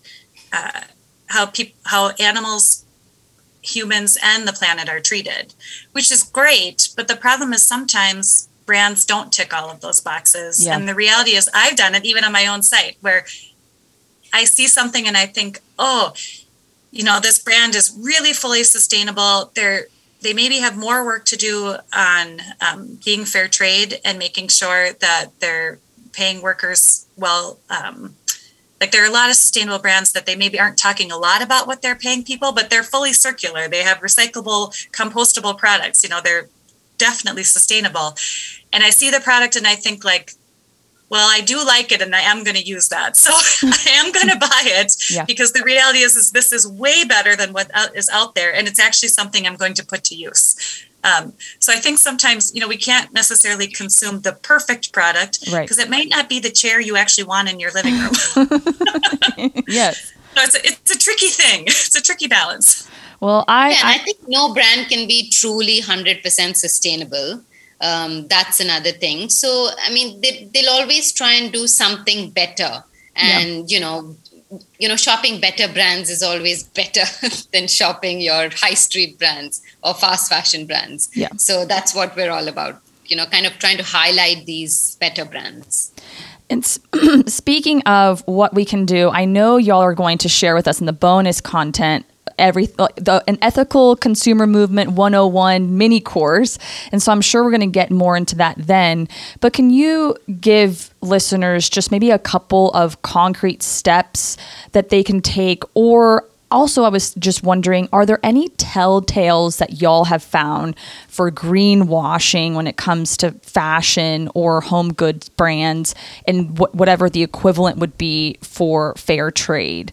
how animals, humans, and the planet are treated, which is great. But the problem is sometimes brands don't tick all of those boxes. Yeah. And the reality is I've done it even on my own site where I see something and I think, this brand is really fully sustainable. They maybe have more work to do on being fair trade and making sure that they're paying workers well. Like there are a lot of sustainable brands that they maybe aren't talking a lot about what they're paying people, but they're fully circular. They have recyclable, compostable products. They're definitely sustainable. And I see the product and I think like, well, I do like it and I am going to use that. So I am going to buy it because the reality is this is way better than what is out there. And it's actually something I'm going to put to use. So I think sometimes, we can't necessarily consume the perfect product because it might not be the chair you actually want in your living room. Yes. So it's a tricky thing. It's a tricky balance. Well, I think no brand can be truly 100% sustainable. That's another thing. So, I mean, they'll always try and do something better. And, shopping better brands is always better than shopping your high street brands or fast fashion brands. Yeah. So that's what we're all about, kind of trying to highlight these better brands. And speaking of what we can do, I know y'all are going to share with us in the bonus content an ethical consumer movement 101 mini course. And so I'm sure we're going to get more into that then. But can you give listeners just maybe a couple of concrete steps that they can take? Or also, I was just wondering, are there any telltales that y'all have found for greenwashing when it comes to fashion or home goods brands and whatever the equivalent would be for fair trade?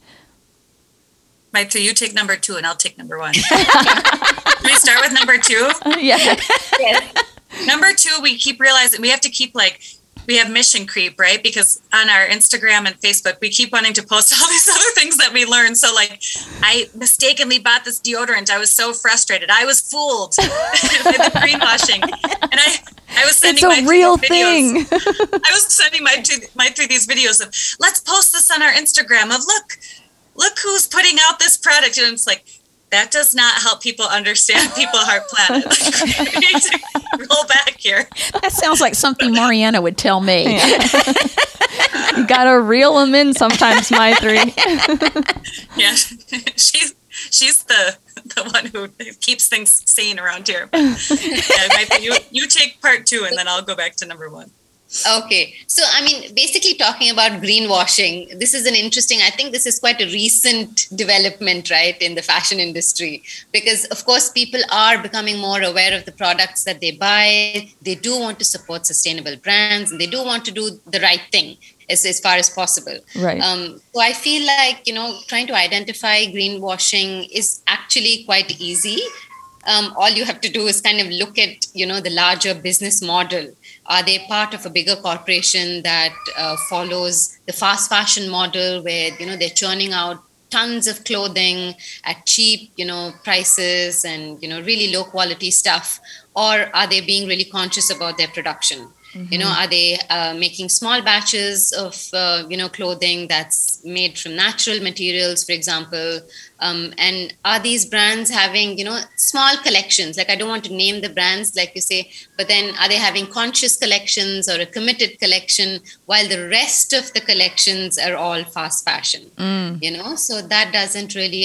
Maitri, you take number 2 and I'll take number 1. Can we start with number 2? Yeah. Yes. Number 2, we keep realizing we have to keep we have mission creep, right? Because on our Instagram and Facebook, we keep wanting to post all these other things that we learned. So I mistakenly bought this deodorant. I was so frustrated. I was fooled by the greenwashing. And I was sending it's a real thing. I was sending my through these videos of, let's post this on our Instagram of look who's putting out this product. And it's like, that does not help people understand People Heart Planet. We need to roll back here. That sounds like something Mariana would tell me. Yeah. You gotta reel them in sometimes, Maitri. Yeah, she's the one who keeps things sane around here. Yeah, Maitri, you take part 2, and then I'll go back to number 1. Okay. So, basically talking about greenwashing, this is I think this is quite a recent development, right, in the fashion industry, because of course, people are becoming more aware of the products that they buy. They do want to support sustainable brands, and they do want to do the right thing as far as possible. Right. So I feel like, trying to identify greenwashing is actually quite easy. All you have to do is kind of look at, the larger business model. Are they part of a bigger corporation that follows the fast fashion model where, they're churning out tons of clothing at cheap, prices and, really low quality stuff? Or are they being really conscious about their production? Mm-hmm. Are they making small batches of, clothing that's made from natural materials, for example? And are these brands having, small collections? Like, I don't want to name the brands, like you say, but then are they having conscious collections or a committed collection while the rest of the collections are all fast fashion? So that doesn't really,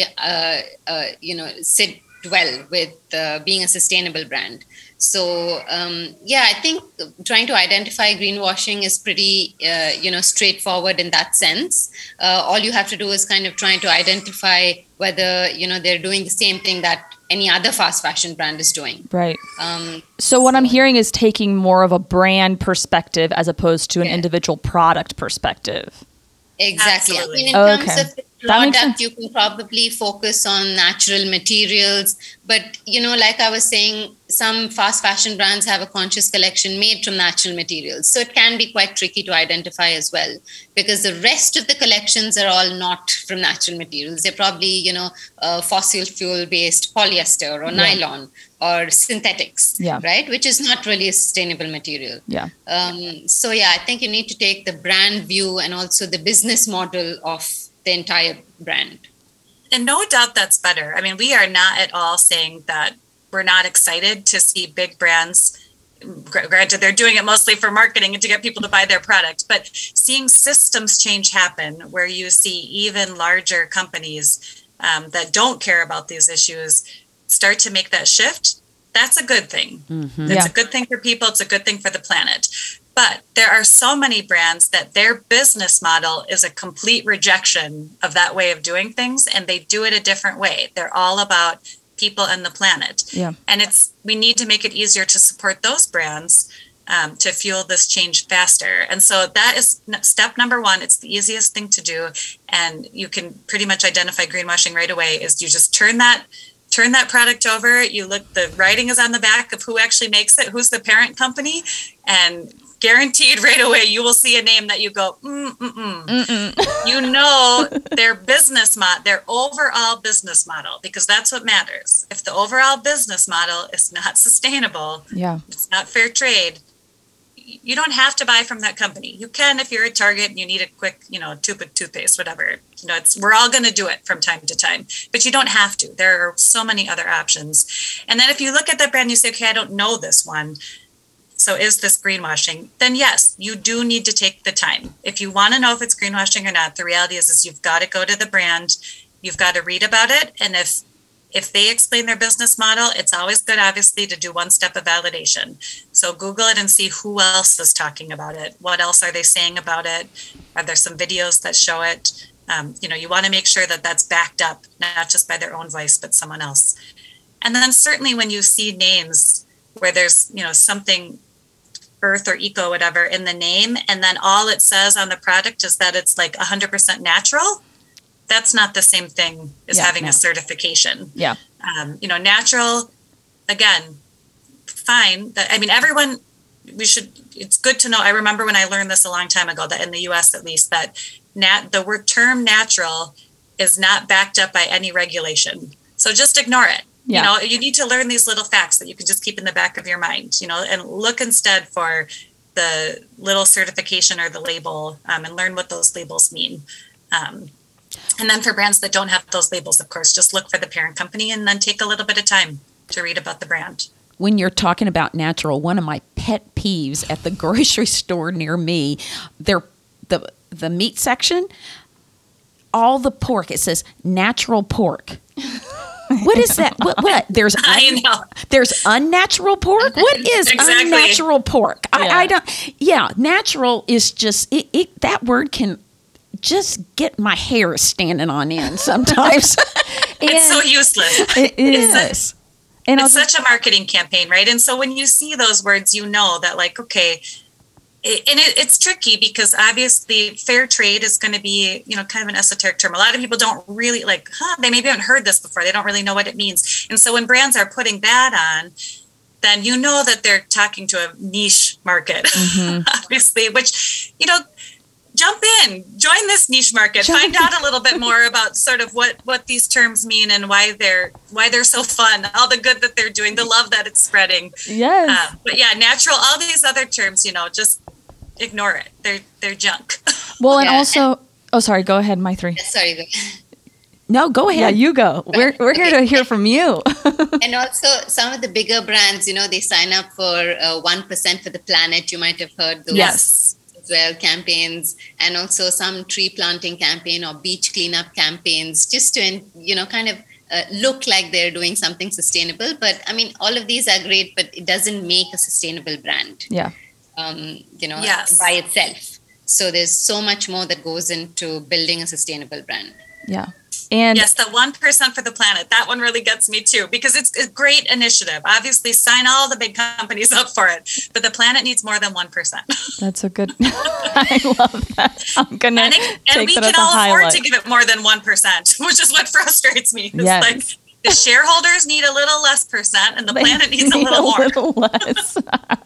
sit well with being a sustainable brand. So, I think trying to identify greenwashing is pretty, straightforward in that sense. All you have to do is kind of trying to identify whether, they're doing the same thing that any other fast fashion brand is doing. Right. So what I'm hearing is taking more of a brand perspective as opposed to an individual product perspective. Exactly. Absolutely. In terms of the product, you can probably focus on natural materials. But, like I was saying, some fast fashion brands have a conscious collection made from natural materials. So it can be quite tricky to identify as well, because the rest of the collections are all not from natural materials. They're probably, fossil fuel based polyester or nylon or synthetics, right? Which is not really a sustainable material. Yeah. I think you need to take the brand view and also the business model of the entire brand. And no doubt that's better. I mean, we are not at all saying that we're not excited to see big brands. Granted, they're doing it mostly for marketing and to get people to buy their product, but seeing systems change happen where you see even larger companies that don't care about these issues start to make that shift, that's a good thing. Mm-hmm. It's a good thing for people. It's a good thing for the planet. But there are so many brands that their business model is a complete rejection of that way of doing things, and they do it a different way. They're all about people and the planet. Yeah. And we need to make it easier to support those brands to fuel this change faster. And so that is step number 1. It's the easiest thing to do. And you can pretty much identify greenwashing right away is you just turn that product over. You look, the writing is on the back of who actually makes it, who's the parent company, and guaranteed right away you will see a name that you go, you know, their business model, their overall business model, because that's what matters. If the overall business model is not sustainable, it's not fair trade, you don't have to buy from that company. You can if you're at Target and you need a quick, tube of toothpaste, whatever. We're all going to do it from time to time, but you don't have to. There are so many other options. And then if you look at that brand and you say, okay, I don't know this one, so is this greenwashing? Then yes, you do need to take the time. If you want to know if it's greenwashing or not, the reality is you've got to go to the brand. you've got to read about it. And if they explain their business model, it's always good, obviously, to do one step of validation. So Google it and see who else is talking about it. What else are they saying about it? Are there some videos that show it? You want to make sure that that's backed up, not just by their own voice, but someone else. And then certainly when you see names where there's, something earth or eco, whatever, in the name, and then all it says on the product is that it's like 100% natural, that's not the same thing as having a certification. Yeah. Natural, again, fine. Everyone, it's good to know. I remember when I learned this a long time ago, that in the US at least, that the word term natural is not backed up by any regulation. So just ignore it. Yeah. You need to learn these little facts that you can just keep in the back of your mind, and look instead for the little certification or the label, and learn what those labels mean. And then for brands that don't have those labels, of course, just look for the parent company and then take a little bit of time to read about the brand. When you're talking about natural, one of my pet peeves at the grocery store near me, the meat section, all the pork, it says natural pork. What is that? What? There's unnatural pork? What is unnatural pork? I don't. Yeah, natural is just that word can just get my hair standing on end sometimes. It's so useless. It is. It's such a marketing campaign, right? And so when you see those words, that okay, it's tricky because obviously fair trade is going to be, kind of an esoteric term. A lot of people don't really they maybe haven't heard this before. They don't really know what it means. And so when brands are putting that on, then that they're talking to a niche market, obviously, which, jump in, join this niche market, find out a little bit more about sort of what these terms mean and why they're so fun, all the good that they're doing, the love that it's spreading. Yes. But yeah, natural, all these other terms, just ignore it. They're junk. Well, and also, sorry, go ahead, my three. Sorry. No, go ahead. Yeah, you go. We're here to hear from you. And also some of the bigger brands, they sign up for 1% for the planet. You might have heard those. Yes. Well, campaigns, and also some tree planting campaign or beach cleanup campaigns, just to kind of look like they're doing something sustainable. But all of these are great, but it doesn't make a sustainable brand. Yeah. Yes. By itself. So there's so much more that goes into building a sustainable brand. Yeah. And yes, the 1% for the planet, that one really gets me too, because it's a great initiative. Obviously, sign all the big companies up for it, but the planet needs more than 1%. That's a good, I love that. I'm going to take that as a highlight. And we can all afford to give it more than 1%, which is what frustrates me. It's yes. The shareholders need a little less percent and the planet needs a little more. Little less.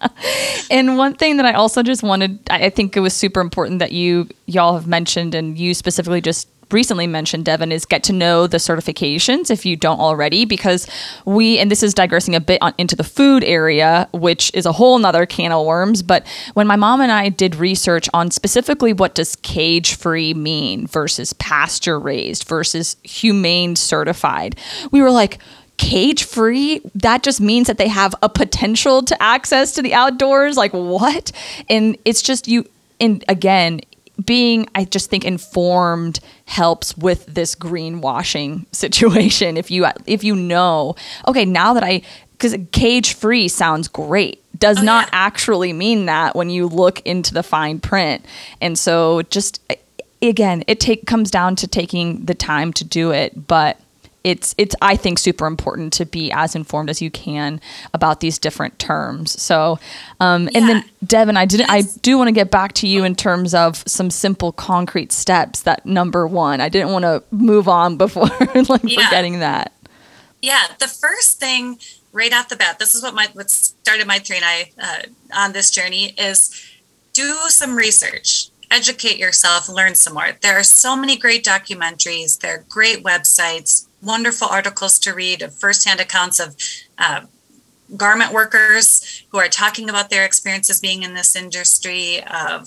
And one thing that I also just wanted, I think it was super important that y'all have mentioned, and you specifically just recently mentioned, Devin, is get to know the certifications if you don't already, because and this is digressing a bit into the food area, which is a whole nother can of worms. But when my mom and I did research on specifically what does cage-free mean versus pasture-raised versus humane certified, we were like, cage-free? That just means that they have a potential to access to the outdoors? Like what? And it's just and again, I just think informed helps with this greenwashing situation. If you know, okay, now that because cage-free sounds great, does not actually mean that when you look into the fine print. And so just, again, comes down to taking the time to do it, but it's I think super important to be as informed as you can about these different terms. So, and then Devin, I do want to get back to you in terms of some simple concrete steps. That number one, I didn't want to move on before forgetting that. Yeah, the first thing right off the bat, this is what started my three and I on this journey, is do some research. Educate yourself, learn some more. There are so many great documentaries. There are great websites, wonderful articles to read of firsthand accounts of garment workers who are talking about their experiences being in this industry.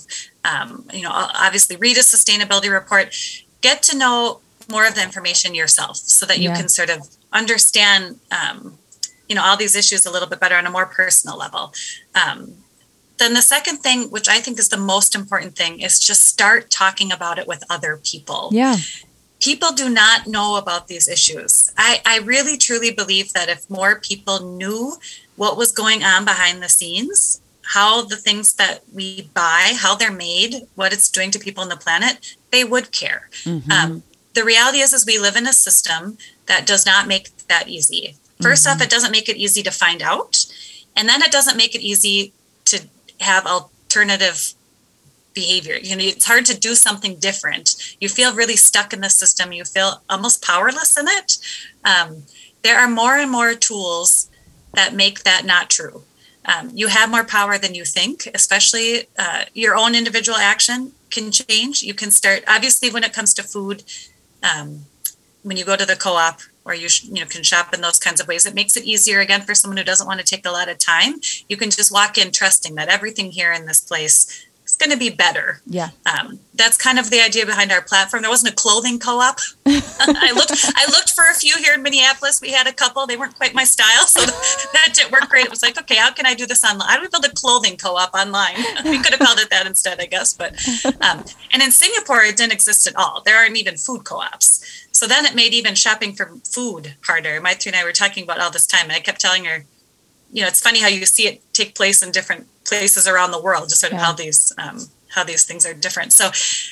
Obviously read a sustainability report. Get to know more of the information yourself so that you can sort of understand, all these issues a little bit better on a more personal level. Then the second thing, which I think is the most important thing, is just start talking about it with other people. Yeah. people do not know about these issues. I really truly believe that if more people knew what was going on behind the scenes, how the things that we buy, how they're made, what it's doing to people on the planet, they would care. The reality is we live in a system that does not make that easy. First off, it doesn't make it easy to find out. And then it doesn't make it easy to have alternative behavior. It's hard to do something different. You feel really stuck in the system. You feel almost powerless in it. There are more and more tools that make that not true. You have more power than you think, especially your own individual action can change. You can start, obviously, when it comes to food, when you go to the co-op or you can shop in those kinds of ways, it makes it easier, again, for someone who doesn't want to take a lot of time. You can just walk in trusting that everything here in this place is going to be better. Yeah. That's kind of the idea behind our platform. There wasn't a clothing co-op. I looked for a few here in Minneapolis. We had a couple. They weren't quite my style, so that didn't work great. It was like, okay, how can I do this online? How do we build a clothing co-op online? We could have called it that instead, I guess. But and in Singapore, it didn't exist at all. There aren't even food co-ops. So then it made even shopping for food harder. Maitri and I were talking about all this time, and I kept telling her, it's funny how you see it take place in different places around the world, just sort of how these things are different. So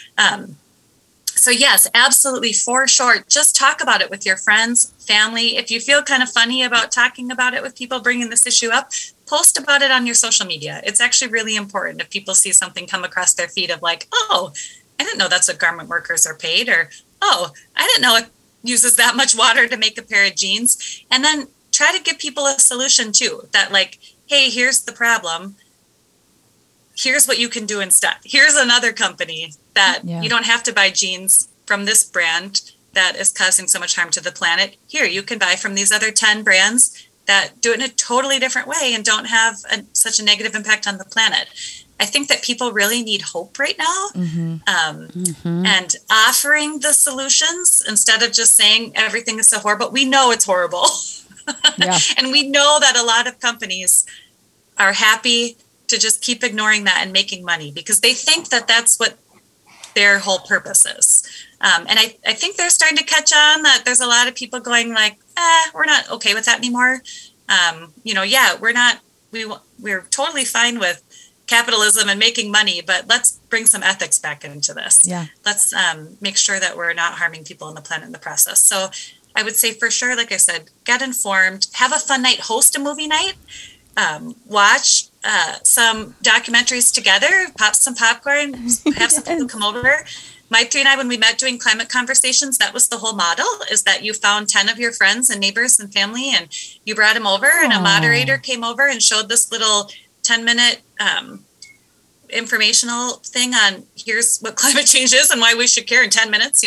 yes, absolutely, for sure. Just talk about it with your friends, family. If you feel kind of funny about talking about it with people, bringing this issue up, post about it on your social media. It's actually really important if people see something come across their feed of like, oh, I didn't know that's what garment workers are paid, or, oh, I didn't know it uses that much water to make a pair of jeans. And then try to give people a solution too, that like, hey, here's the problem. Here's what you can do instead. Here's another company that you don't have to buy jeans from this brand that is causing so much harm to the planet. Here, you can buy from these other 10 brands that do it in a totally different way and don't have such a negative impact on the planet. I think that people really need hope right now, and offering the solutions instead of just saying everything is so horrible. We know it's horrible. And we know that a lot of companies are happy to just keep ignoring that and making money because they think that that's what their whole purpose is. And I think they're starting to catch on that there's a lot of people going like, we're not okay with that anymore. We're totally fine with capitalism and making money, but let's bring some ethics back into this. Yeah. Let's make sure that we're not harming people on the planet in the process. So I would say for sure, like I said, get informed, have a fun night, host a movie night, watch some documentaries together, pop some popcorn, have some people come over. Maitri and I, when we met doing climate conversations, that was the whole model, is that you found 10 of your friends and neighbors and family, and you brought them over, and a moderator came over and showed this little 10-minute informational thing on here's what climate change is and why we should care in 10 minutes,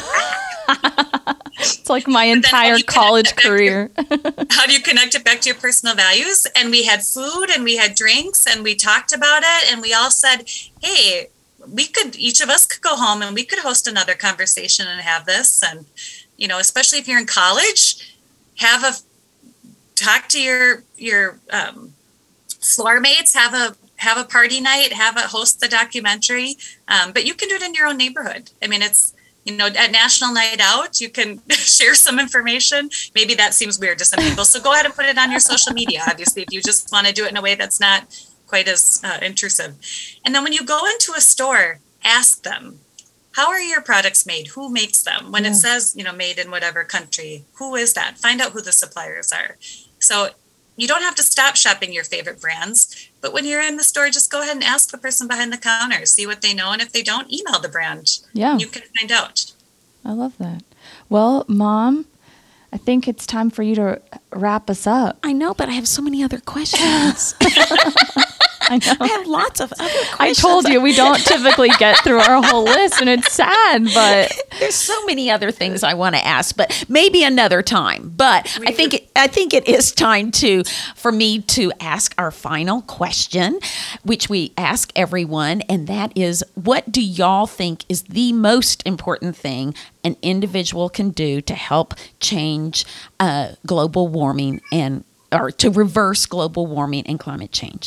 It's like my entire college career. How do you connect it back to your personal values? And we had food and we had drinks and we talked about it, and we all said, hey, each of us could go home and we could host another conversation and have this. And, especially if you're in college, talk to your floor mates, have a party night, host the documentary. But you can do it in your own neighborhood. I mean, it's, at National Night Out, you can share some information. Maybe that seems weird to some people. So go ahead and put it on your social media, obviously, if you just want to do it in a way that's not quite as intrusive. And then when you go into a store, ask them, how are your products made? Who makes them? When it says, made in whatever country, who is that? Find out who the suppliers are. So you don't have to stop shopping your favorite brands, but when you're in the store, just go ahead and ask the person behind the counter, see what they know. And if they don't, email the brand. Yeah. You can find out. I love that. Well, Mom, I think it's time for you to wrap us up. I know, but I have so many other questions. I know. I have lots of other questions. I told you we don't typically get through our whole list, and it's sad, but there's so many other things I want to ask, but maybe another time. But I think it is time for me to ask our final question, which we ask everyone, and that is, what do y'all think is the most important thing an individual can do to help change global warming or to reverse global warming and climate change?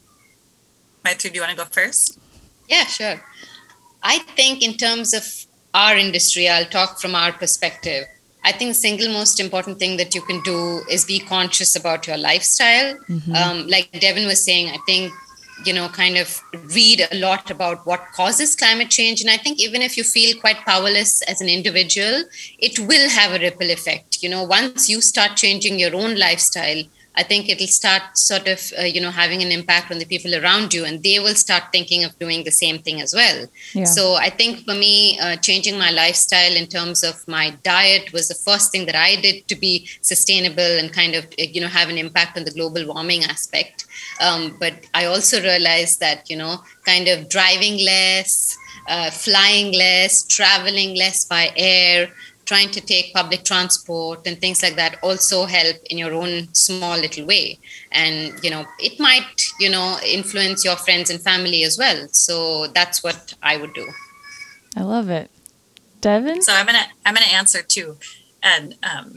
Maitri, do you want to go first? Yeah, sure. I think in terms of our industry, I'll talk from our perspective. I think the single most important thing that you can do is be conscious about your lifestyle. Like Devin was saying, I think, kind of read a lot about what causes climate change. And I think even if you feel quite powerless as an individual, it will have a ripple effect. Once you start changing your own lifestyle, I think it'll start sort of, having an impact on the people around you, and they will start thinking of doing the same thing as well. Yeah. So I think for me, changing my lifestyle in terms of my diet was the first thing that I did to be sustainable and kind of, have an impact on the global warming aspect. But I also realized that, kind of driving less, flying less, traveling less by air, trying to take public transport and things like that also help in your own small little way. And, it might, influence your friends and family as well. So that's what I would do. I love it. Devin? So I'm gonna answer too. And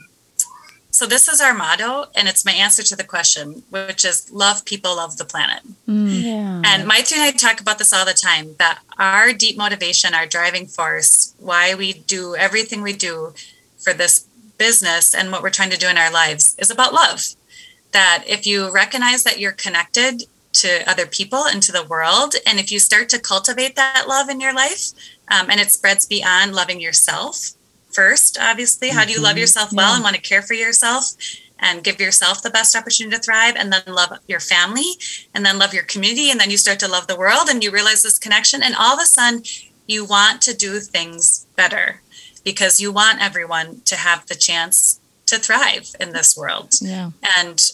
so this is our motto, and it's my answer to the question, which is love people, love the planet. Yeah. And Maitri and I talk about this all the time, that our deep motivation, our driving force, why we do everything we do for this business and what we're trying to do in our lives is about love. That if you recognize that you're connected to other people and to the world, and if you start to cultivate that love in your life, and it spreads beyond loving yourself, first, obviously, how do you love yourself well and want to care for yourself and give yourself the best opportunity to thrive, and then love your family, and then love your community, and then you start to love the world, and you realize this connection, and all of a sudden you want to do things better because you want everyone to have the chance to thrive in this world. Yeah. And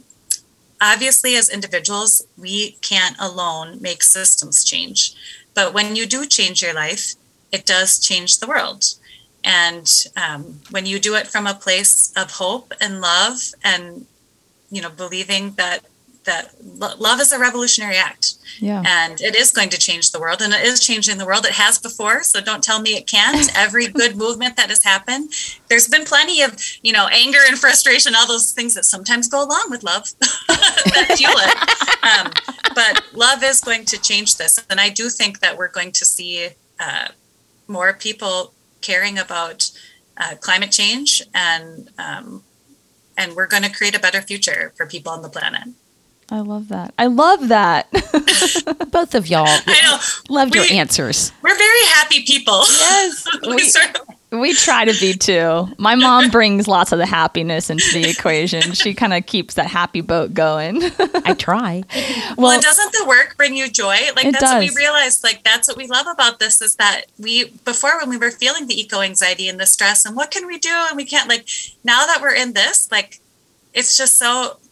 obviously, as individuals, we can't alone make systems change, but when you do change your life, it does change the world. And when you do it from a place of hope and love, and believing that love is a revolutionary act, and it is going to change the world, and it is changing the world. It has before, so don't tell me it can't. Every good movement that has happened, there's been plenty of anger and frustration, all those things that sometimes go along with love that fuel it. But love is going to change this, and I do think that we're going to see more people caring about climate change, and we're going to create a better future for people on the planet. I love that. I love that. Both of y'all. I know. Loved your answers. We're very happy people. Yes. We try to be too. My mom brings lots of the happiness into the equation. She kind of keeps that happy boat going. I try. Well, and doesn't the work bring you joy? Like, that's does. What we realized. Like, that's what we love about this, is that before, when we were feeling the eco-anxiety and the stress and what can we do? And we can't, now that we're in this, it's just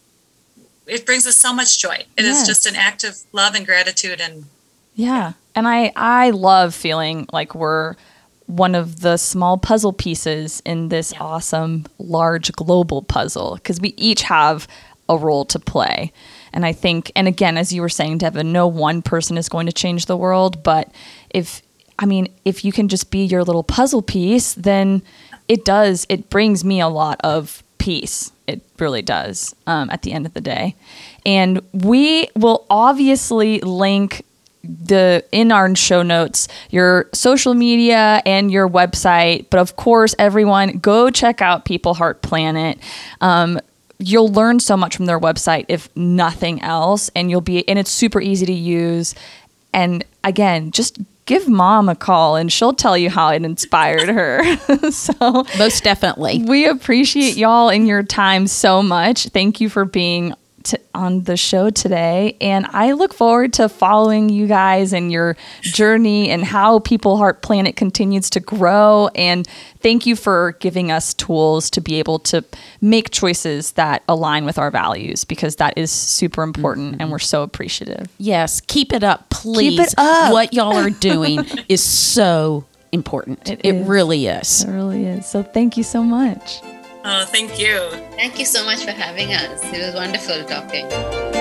it brings us so much joy. It is just an act of love and gratitude. And yeah. And I love feeling like we're one of the small puzzle pieces in this awesome, large global puzzle, because we each have a role to play. And I think, and again, as you were saying, Devin, no one person is going to change the world. But if you can just be your little puzzle piece, then it brings me a lot of peace. It really does, at the end of the day. And we will obviously link in our show notes your social media and your website, but of course, everyone go check out People Heart Planet. You'll learn so much from their website, if nothing else, and it's super easy to use. And again, just give Mom a call and she'll tell you how it inspired her. So most definitely. We appreciate y'all and your time so much. Thank you for being on the show today. And I look forward to following you guys and your journey and how People Heart Planet continues to grow. And thank you for giving us tools to be able to make choices that align with our values, because that is super important and we're so appreciative. Yes. Keep it up, please. Keep it up. What y'all are doing is so important. It really is. It really is. So thank you so much. Oh, thank you. Thank you so much for having us. It was wonderful talking.